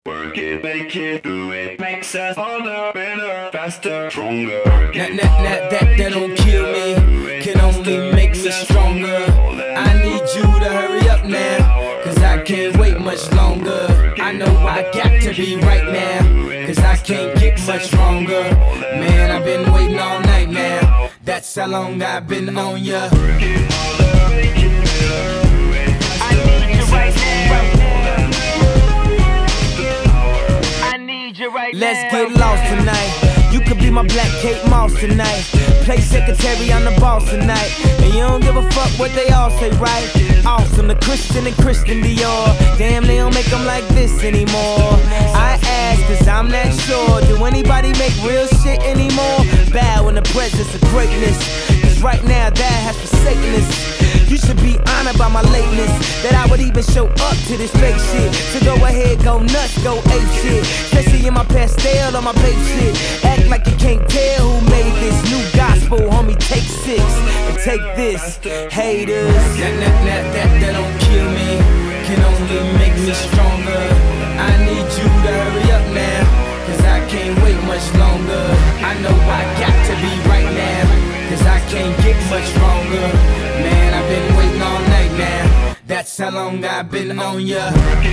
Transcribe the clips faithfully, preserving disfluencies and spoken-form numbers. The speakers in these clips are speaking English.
Work it, make it, do it, makes us harder, better, faster, stronger. That, that, that, that, that don't kill me, can only make me stronger. I need you to hurry up now, cause I can't wait much longer. I know I got to be right now, cause I can't get much stronger. Man, I've been waiting all night now, that's how long I've been on ya. Let's get lost tonight. You could be my black Kate Moss tonight. Play secretary, I'm the boss tonight. And you don't give a fuck what they all say, right? Awesome, the Christian and Christian Dior. Damn, they don't make them like this anymore. I ask, cause I'm not sure. Do anybody make real shit anymore? Bow in the presence of greatness, cause right now that has forsaken us. You should be honored by my lateness, that I would even show up to this fake shit. So go ahead, go nuts, go ape shit. Especially in my pastel on my babe shit. Act like you can't tell who made this new gospel, homie, take six and take this, haters. That, that, that, that, that don't kill me, can only make me stronger. I need you to hurry up now, cause I can't wait much longer. I know I got to be right now, cause I can't get much stronger. Man, I've been waiting all night now, that's how long I've been on ya.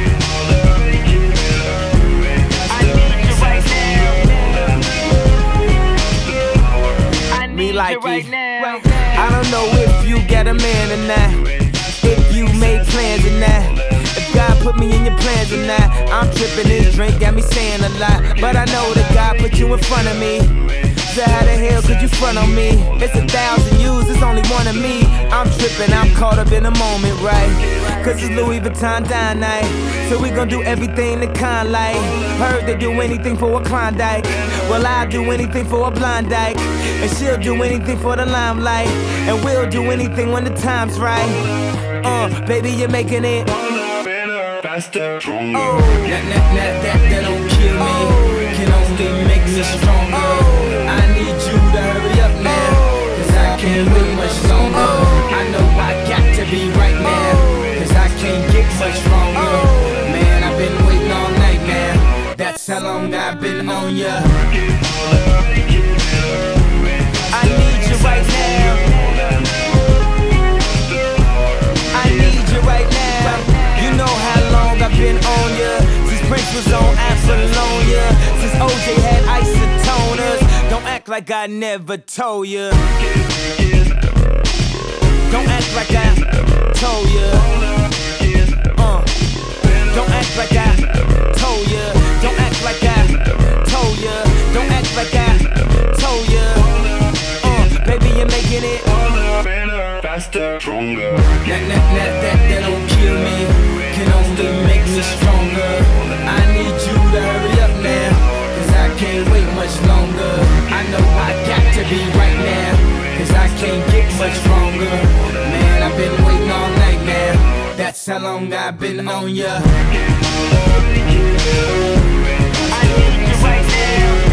Me like it. I don't know if you got a man or not, if you made plans or not, if God put me in your plans or not. I'm tripping, this drink got me saying a lot, but I know that God put you in front of me. So how the hell could you front on me? It's a thousand yous, it's only one of me. I'm tripping, I'm caught up in the moment, right? Cause it's Louis Vuitton dine night, so we gon' do everything the kind like. Heard they do anything for a Klondike, well I'll do anything for a blind dyke. And she'll do anything for the limelight, and we'll do anything when the time's right. Uh, baby, you're making it Better, faster, stronger. Oh, that, that, that, that, that don't kill me, can only make me stronger. I need you to hurry up now, cause I can't wait much longer. I know I got to be right now, cause I can't get much stronger. Man, I've been waiting all night now, that's how long I've been on ya. I need you right now, I need you right now. You know how long I've been on ya, since Prince was on Apollonia, since O J had isotoners. Don't act like I never told ya, don't act like I told ya. uh, Don't act like I told ya, don't act like I told ya, don't act like I told ya. Baby, you're making it better, faster, stronger. That, that, that, that, that don't kill me, can only make me stronger. I need you to hurry up now, cause I can't wait much longer. I know I got to be right now, cause I can't get much stronger. Man, I've been waiting all night now, that's how long I've been on ya. I need you right now,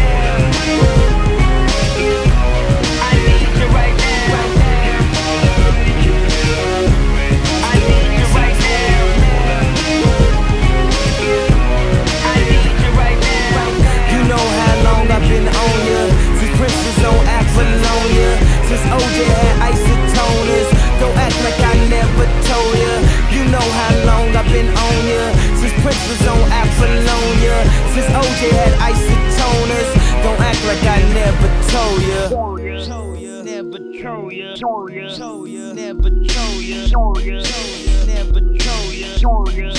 I've been on ya, since Prince was on Apollonia, since O J had isotoners. Don't act like I never told ya. You know how long I've been on ya, since Prince was on Apollonia, since O J had isotoners. Don't act like I never told ya. Told ya, never told ya. Told ya, never told ya. Never told ya.